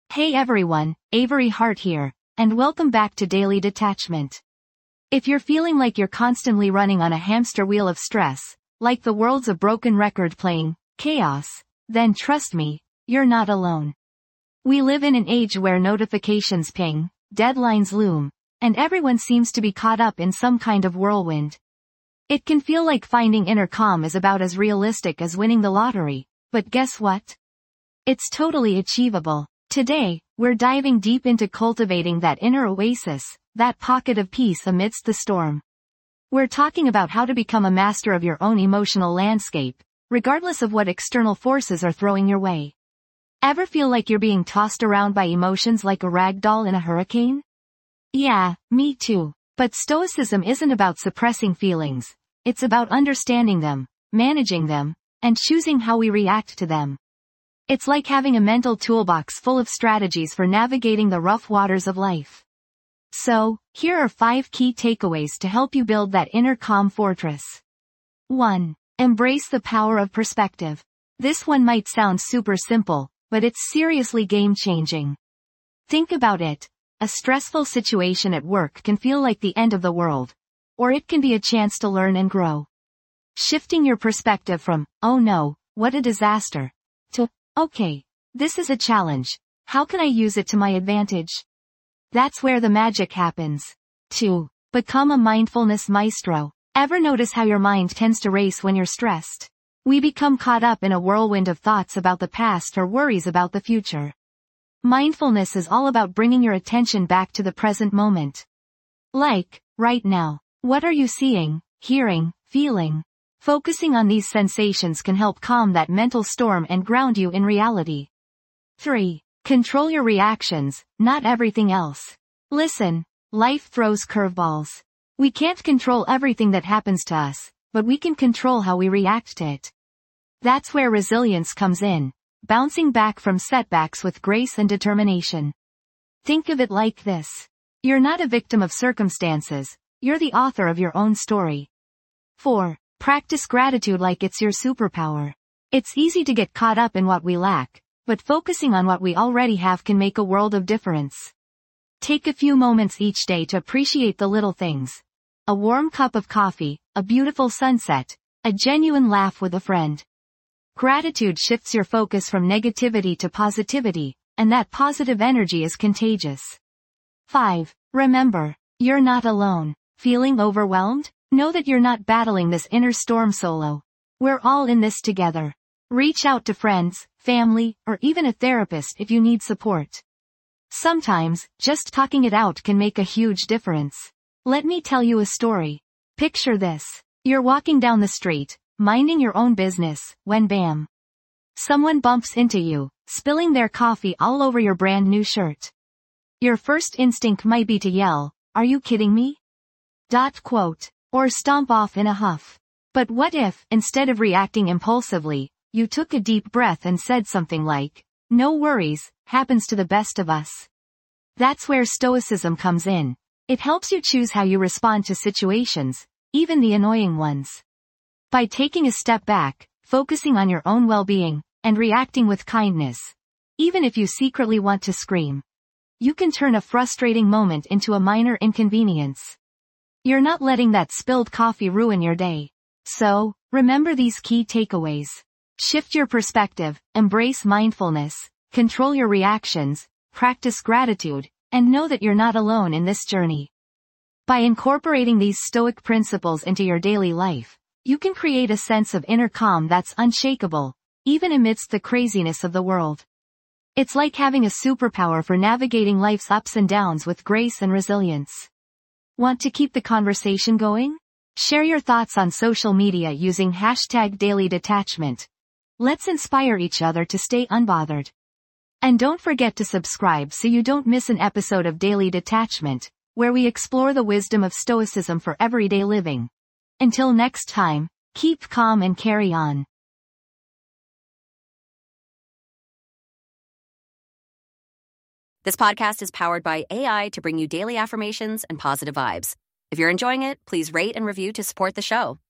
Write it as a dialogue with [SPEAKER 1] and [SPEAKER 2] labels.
[SPEAKER 1] Hey everyone, Avery Hart here, and welcome back to Daily Detachment. If you're feeling like you're constantly running on a hamster wheel of stress, like the world's a broken record playing chaos, then trust me, you're not alone. We live in an age where notifications ping, deadlines loom, and everyone seems to be caught up in some kind of whirlwind. It can feel like finding inner calm is about as realistic as winning the lottery, but guess what? It's totally achievable. Today, we're diving deep into cultivating that inner oasis, that pocket of peace amidst the storm. We're talking about how to become a master of your own emotional landscape, regardless of what external forces are throwing your way. Ever feel like you're being tossed around by emotions like a rag doll in a hurricane? Yeah, me too. But Stoicism isn't about suppressing feelings. It's about understanding them, managing them, and choosing how we react to them. It's like having a mental toolbox full of strategies for navigating the rough waters of life. So, here are 5 key takeaways to help you build that inner calm fortress. 1. Embrace the power of perspective. This one might sound super simple, but it's seriously game-changing. Think about it. A stressful situation at work can feel like the end of the world, or it can be a chance to learn and grow. Shifting your perspective from, oh no, what a disaster, to, okay, this is a challenge. How can I use it to my advantage? That's where the magic happens. 2. Become a mindfulness maestro. Ever notice how your mind tends to race when you're stressed? We become caught up in a whirlwind of thoughts about the past or worries about the future. Mindfulness is all about bringing your attention back to the present moment. Like, right now. What are you seeing, hearing, feeling? Focusing on these sensations can help calm that mental storm and ground you in reality. 3. Control your reactions, not everything else. Listen, life throws curveballs. We can't control everything that happens to us, but we can control how we react to it. That's where resilience comes in, bouncing back from setbacks with grace and determination. Think of it like this. You're not a victim of circumstances, you're the author of your own story. 4. Practice gratitude like it's your superpower. It's easy to get caught up in what we lack, but focusing on what we already have can make a world of difference. Take a few moments each day to appreciate the little things. A warm cup of coffee, a beautiful sunset, a genuine laugh with a friend. Gratitude shifts your focus from negativity to positivity, and that positive energy is contagious. 5. Remember, you're not alone. Feeling overwhelmed? Know that you're not battling this inner storm solo. We're all in this together. Reach out to friends, family, or even a therapist if you need support. Sometimes, just talking it out can make a huge difference. Let me tell you a story. Picture this. You're walking down the street, minding your own business, when bam. Someone bumps into you, spilling their coffee all over your brand new shirt. Your first instinct might be to yell, "Are you kidding me?" Quote. Or stomp off in a huff. But what if, instead of reacting impulsively, you took a deep breath and said something like, "No worries, happens to the best of us." That's where Stoicism comes in. It helps you choose how you respond to situations, even the annoying ones. By taking a step back, focusing on your own well-being, and reacting with kindness, even if you secretly want to scream, you can turn a frustrating moment into a minor inconvenience. You're not letting that spilled coffee ruin your day. So, remember these key takeaways. Shift your perspective, embrace mindfulness, control your reactions, practice gratitude, and know that you're not alone in this journey. By incorporating these Stoic principles into your daily life, you can create a sense of inner calm that's unshakable, even amidst the craziness of the world. It's like having a superpower for navigating life's ups and downs with grace and resilience. Want to keep the conversation going? Share your thoughts on social media using #DailyDetachment. Let's inspire each other to stay unbothered. And don't forget to subscribe so you don't miss an episode of Daily Detachment, where we explore the wisdom of Stoicism for everyday living. Until next time, keep calm and carry on.
[SPEAKER 2] This podcast is powered by AI to bring you daily affirmations and positive vibes. If you're enjoying it, please rate and review to support the show.